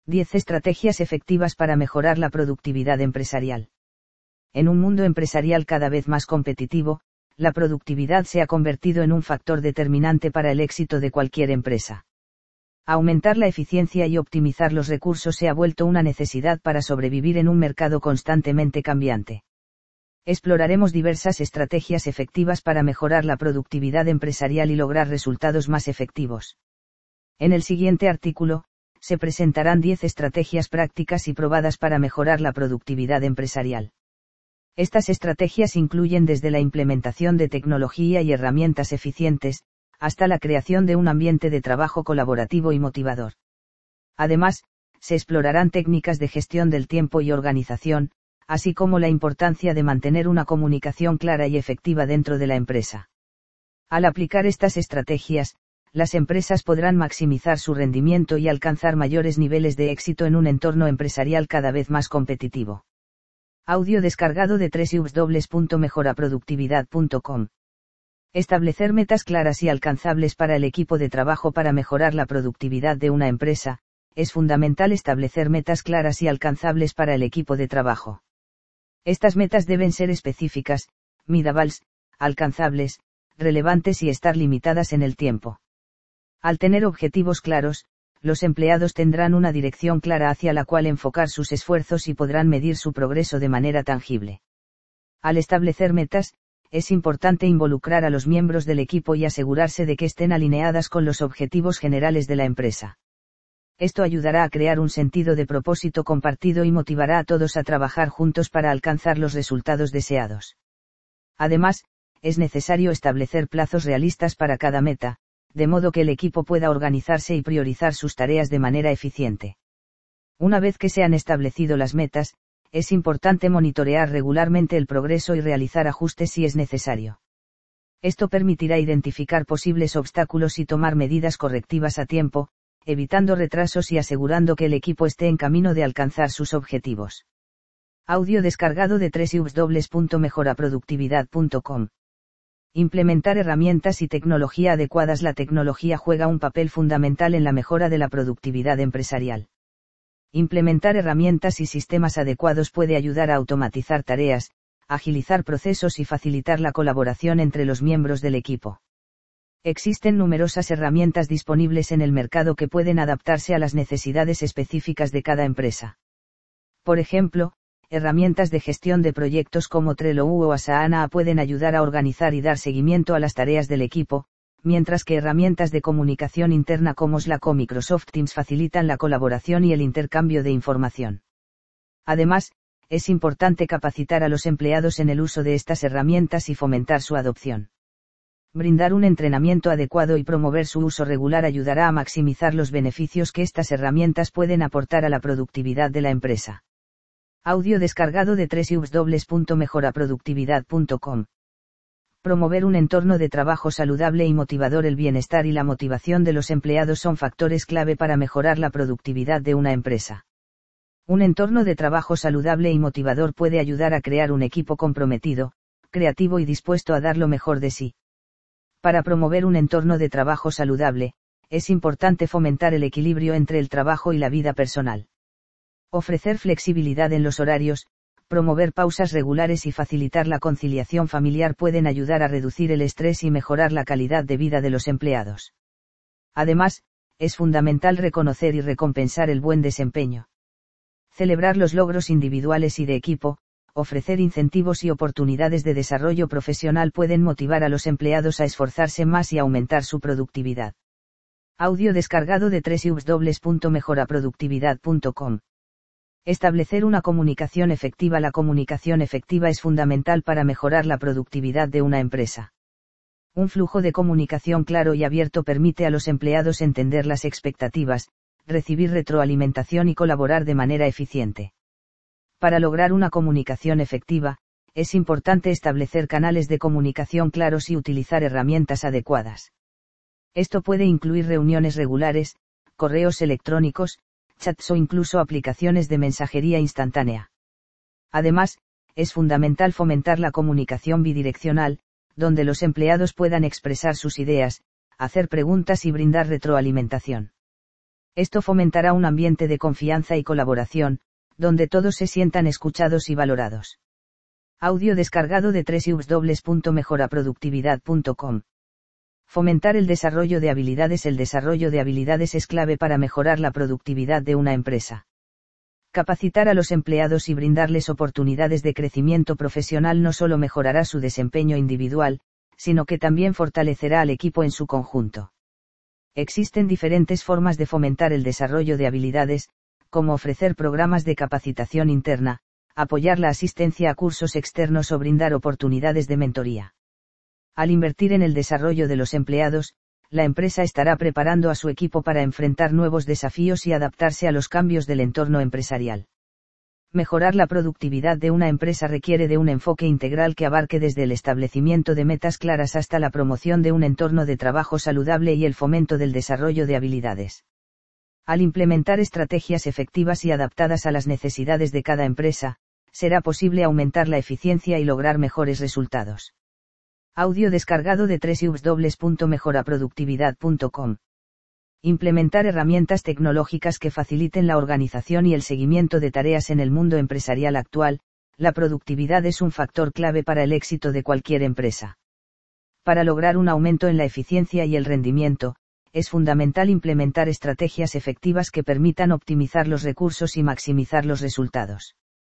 10 estrategias efectivas para mejorar la productividad empresarial. En un mundo empresarial cada vez más competitivo, la productividad se ha convertido en un factor determinante para el éxito de cualquier empresa. Aumentar la eficiencia y optimizar los recursos se ha vuelto una necesidad para sobrevivir en un mercado constantemente cambiante. Exploraremos diversas estrategias efectivas para mejorar la productividad empresarial y lograr resultados más efectivos. En el siguiente artículo, se presentarán 10 estrategias prácticas y probadas para mejorar la productividad empresarial. Estas estrategias incluyen desde la implementación de tecnología y herramientas eficientes, hasta la creación de un ambiente de trabajo colaborativo y motivador. Además, se explorarán técnicas de gestión del tiempo y organización, así como la importancia de mantener una comunicación clara y efectiva dentro de la empresa. Al aplicar estas estrategias, las empresas podrán maximizar su rendimiento y alcanzar mayores niveles de éxito en un entorno empresarial cada vez más competitivo. Audio descargado de www.mejoraproductividad.com. Establecer metas claras y alcanzables para el equipo de trabajo para mejorar la productividad de una empresa. Es fundamental establecer metas claras y alcanzables para el equipo de trabajo. Estas metas deben ser específicas, measurable, alcanzables, relevantes y estar limitadas en el tiempo. Al tener objetivos claros, los empleados tendrán una dirección clara hacia la cual enfocar sus esfuerzos y podrán medir su progreso de manera tangible. Al establecer metas, es importante involucrar a los miembros del equipo y asegurarse de que estén alineadas con los objetivos generales de la empresa. Esto ayudará a crear un sentido de propósito compartido y motivará a todos a trabajar juntos para alcanzar los resultados deseados. Además, es necesario establecer plazos realistas para cada meta, de modo que el equipo pueda organizarse y priorizar sus tareas de manera eficiente. Una vez que se han establecido las metas, es importante monitorear regularmente el progreso y realizar ajustes si es necesario. Esto permitirá identificar posibles obstáculos y tomar medidas correctivas a tiempo, evitando retrasos y asegurando que el equipo esté en camino de alcanzar sus objetivos. Audio descargado de www.mejoraproductividad.com. Implementar herramientas y tecnología adecuadas. La tecnología juega un papel fundamental en la mejora de la productividad empresarial. Implementar herramientas y sistemas adecuados puede ayudar a automatizar tareas, agilizar procesos y facilitar la colaboración entre los miembros del equipo. Existen numerosas herramientas disponibles en el mercado que pueden adaptarse a las necesidades específicas de cada empresa. Por ejemplo, herramientas de gestión de proyectos como Trello o Asana pueden ayudar a organizar y dar seguimiento a las tareas del equipo, mientras que herramientas de comunicación interna como Slack o Microsoft Teams facilitan la colaboración y el intercambio de información. Además, es importante capacitar a los empleados en el uso de estas herramientas y fomentar su adopción. Brindar un entrenamiento adecuado y promover su uso regular ayudará a maximizar los beneficios que estas herramientas pueden aportar a la productividad de la empresa. Audio descargado de www.mejoraproductividad.com. Promover un entorno de trabajo saludable y motivador. El bienestar y la motivación de los empleados son factores clave para mejorar la productividad de una empresa. Un entorno de trabajo saludable y motivador puede ayudar a crear un equipo comprometido, creativo y dispuesto a dar lo mejor de sí. Para promover un entorno de trabajo saludable, es importante fomentar el equilibrio entre el trabajo y la vida personal. Ofrecer flexibilidad en los horarios, promover pausas regulares y facilitar la conciliación familiar pueden ayudar a reducir el estrés y mejorar la calidad de vida de los empleados. Además, es fundamental reconocer y recompensar el buen desempeño. Celebrar los logros individuales y de equipo, ofrecer incentivos y oportunidades de desarrollo profesional pueden motivar a los empleados a esforzarse más y aumentar su productividad. Audio descargado de www.mejoraproductividad.com. Establecer una comunicación efectiva. La comunicación efectiva es fundamental para mejorar la productividad de una empresa. Un flujo de comunicación claro y abierto permite a los empleados entender las expectativas, recibir retroalimentación y colaborar de manera eficiente. Para lograr una comunicación efectiva, es importante establecer canales de comunicación claros y utilizar herramientas adecuadas. Esto puede incluir reuniones regulares, correos electrónicos, chats o incluso aplicaciones de mensajería instantánea. Además, es fundamental fomentar la comunicación bidireccional, donde los empleados puedan expresar sus ideas, hacer preguntas y brindar retroalimentación. Esto fomentará un ambiente de confianza y colaboración, donde todos se sientan escuchados y valorados. Audio descargado de www.mejoraproductividad.com. Fomentar el desarrollo de habilidades. El desarrollo de habilidades es clave para mejorar la productividad de una empresa. Capacitar a los empleados y brindarles oportunidades de crecimiento profesional no solo mejorará su desempeño individual, sino que también fortalecerá al equipo en su conjunto. Existen diferentes formas de fomentar el desarrollo de habilidades, como ofrecer programas de capacitación interna, apoyar la asistencia a cursos externos o brindar oportunidades de mentoría. Al invertir en el desarrollo de los empleados, la empresa estará preparando a su equipo para enfrentar nuevos desafíos y adaptarse a los cambios del entorno empresarial. Mejorar la productividad de una empresa requiere de un enfoque integral que abarque desde el establecimiento de metas claras hasta la promoción de un entorno de trabajo saludable y el fomento del desarrollo de habilidades. Al implementar estrategias efectivas y adaptadas a las necesidades de cada empresa, será posible aumentar la eficiencia y lograr mejores resultados. Audio descargado de www.mejoraproductividad.com. Implementar herramientas tecnológicas que faciliten la organización y el seguimiento de tareas. En el mundo empresarial actual, la productividad es un factor clave para el éxito de cualquier empresa. Para lograr un aumento en la eficiencia y el rendimiento, es fundamental implementar estrategias efectivas que permitan optimizar los recursos y maximizar los resultados.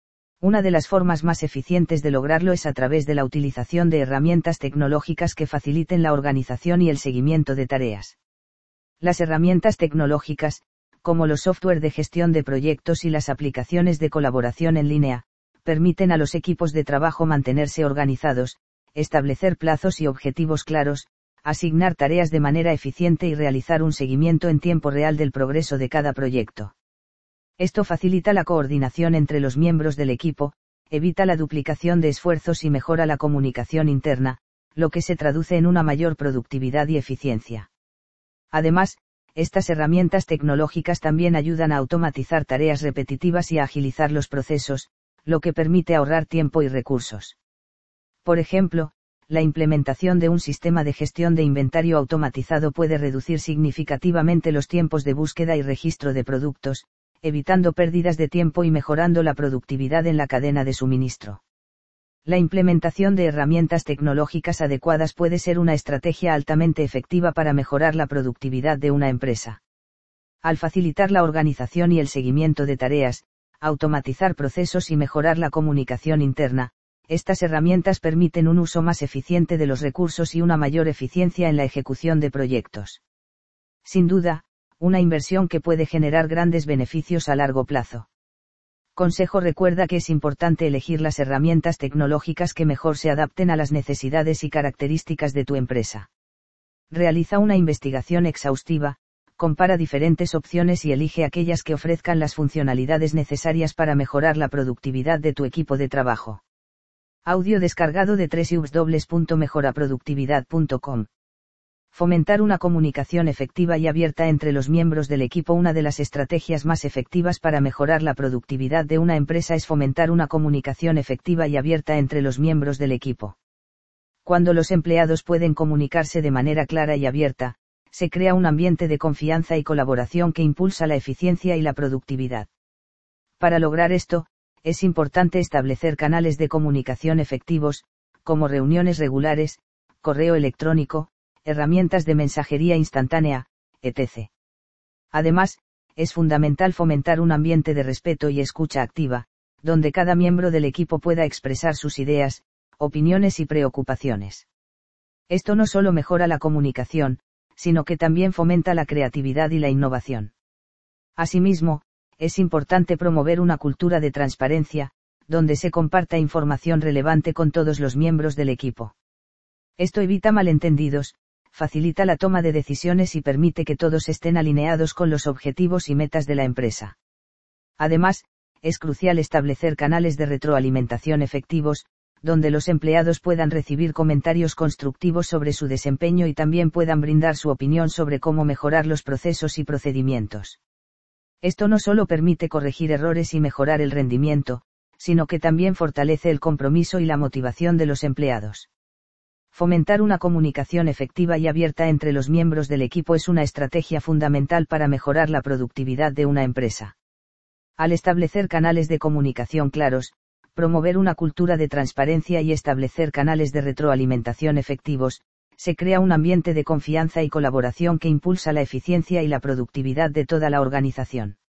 Una de las formas más eficientes de lograrlo es a través de la utilización de herramientas tecnológicas que faciliten la organización y el seguimiento de tareas. Las herramientas tecnológicas, como los software de gestión de proyectos y las aplicaciones de colaboración en línea, permiten a los equipos de trabajo mantenerse organizados, establecer plazos y objetivos claros, asignar tareas de manera eficiente y realizar un seguimiento en tiempo real del progreso de cada proyecto. Esto facilita la coordinación entre los miembros del equipo, evita la duplicación de esfuerzos y mejora la comunicación interna, lo que se traduce en una mayor productividad y eficiencia. Además, estas herramientas tecnológicas también ayudan a automatizar tareas repetitivas y a agilizar los procesos, lo que permite ahorrar tiempo y recursos. Por ejemplo, la implementación de un sistema de gestión de inventario automatizado puede reducir significativamente los tiempos de búsqueda y registro de productos, evitando pérdidas de tiempo y mejorando la productividad en la cadena de suministro. La implementación de herramientas tecnológicas adecuadas puede ser una estrategia altamente efectiva para mejorar la productividad de una empresa. Al facilitar la organización y el seguimiento de tareas, automatizar procesos y mejorar la comunicación interna, estas herramientas permiten un uso más eficiente de los recursos y una mayor eficiencia en la ejecución de proyectos. Sin duda, una inversión que puede generar grandes beneficios a largo plazo. Consejo: recuerda que es importante elegir las herramientas tecnológicas que mejor se adapten a las necesidades y características de tu empresa. Realiza una investigación exhaustiva, compara diferentes opciones y elige aquellas que ofrezcan las funcionalidades necesarias para mejorar la productividad de tu equipo de trabajo. Audio descargado de www.mejoraproductividad.com. Fomentar una comunicación efectiva y abierta entre los miembros del equipo. Una de las estrategias más efectivas para mejorar la productividad de una empresa es fomentar una comunicación efectiva y abierta entre los miembros del equipo. Cuando los empleados pueden comunicarse de manera clara y abierta, se crea un ambiente de confianza y colaboración que impulsa la eficiencia y la productividad. Para lograr esto, es importante establecer canales de comunicación efectivos, como reuniones regulares, correo electrónico, herramientas de mensajería instantánea, etc. Además, es fundamental fomentar un ambiente de respeto y escucha activa, donde cada miembro del equipo pueda expresar sus ideas, opiniones y preocupaciones. Esto no solo mejora la comunicación, sino que también fomenta la creatividad y la innovación. Asimismo, es importante promover una cultura de transparencia, donde se comparta información relevante con todos los miembros del equipo. Esto evita malentendidos, facilita la toma de decisiones y permite que todos estén alineados con los objetivos y metas de la empresa. Además, es crucial establecer canales de retroalimentación efectivos, donde los empleados puedan recibir comentarios constructivos sobre su desempeño y también puedan brindar su opinión sobre cómo mejorar los procesos y procedimientos. Esto no solo permite corregir errores y mejorar el rendimiento, sino que también fortalece el compromiso y la motivación de los empleados. Fomentar una comunicación efectiva y abierta entre los miembros del equipo es una estrategia fundamental para mejorar la productividad de una empresa. Al establecer canales de comunicación claros, promover una cultura de transparencia y establecer canales de retroalimentación efectivos, se crea un ambiente de confianza y colaboración que impulsa la eficiencia y la productividad de toda la organización.